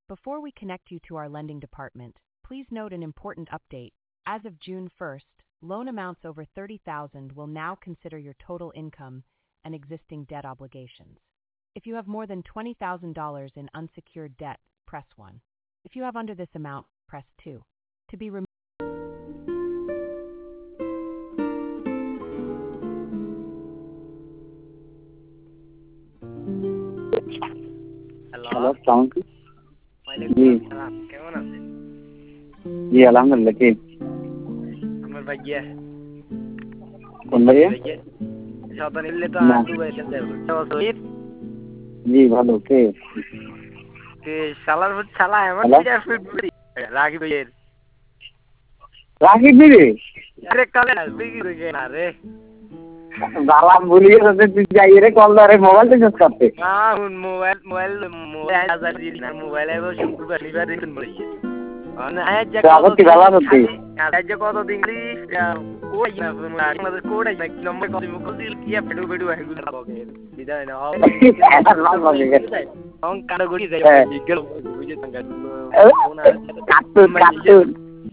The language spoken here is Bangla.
Before we connect you to our lending department, please note an important update. As of June 1st, loan amounts over $30,000 will now consider your total income and existing debt obligations. If you have more than $20,000 in unsecured debt, press 1. If you have under this amount, press 2. To be removed. Hello, আসসালামু আলাইকুম। ওয়ালাইকুম জি আসসালাম, কেমন আছেন? জি আলহামদুলিল্লাহ। কে আমার ভাইয়া কোন ভাইয়া? ভাইয়া সদা নিলে তো না, আর দুবাই চলে যাবে। জি ভালো। কে শালার শালা এমন হ্যালো, বিরাট ফুটবলি রাগি ভাইয়ের রাকিব দিদি আরে কালে বিগি হয়ে না রে বালাম ভুলিয়ে যাতে তুই যাই রে কল ধরে মোবাইল থেকে করতে। না মোবাইল হাজার দিন না মোবাইল এবার শুক্রবার শনিবার দিন বলি আজ যে আবার তুই ভালো করতে আজ যে কত দিন কোড না আমাদের কোড আছে কি নম্বর কত মুখ দিল কি পেডু পেডু এগুলো লাগে বিদায় না অং কারো গড়ি যায় গেল বুঝে তঙ্গা কার্টুন কার্টুন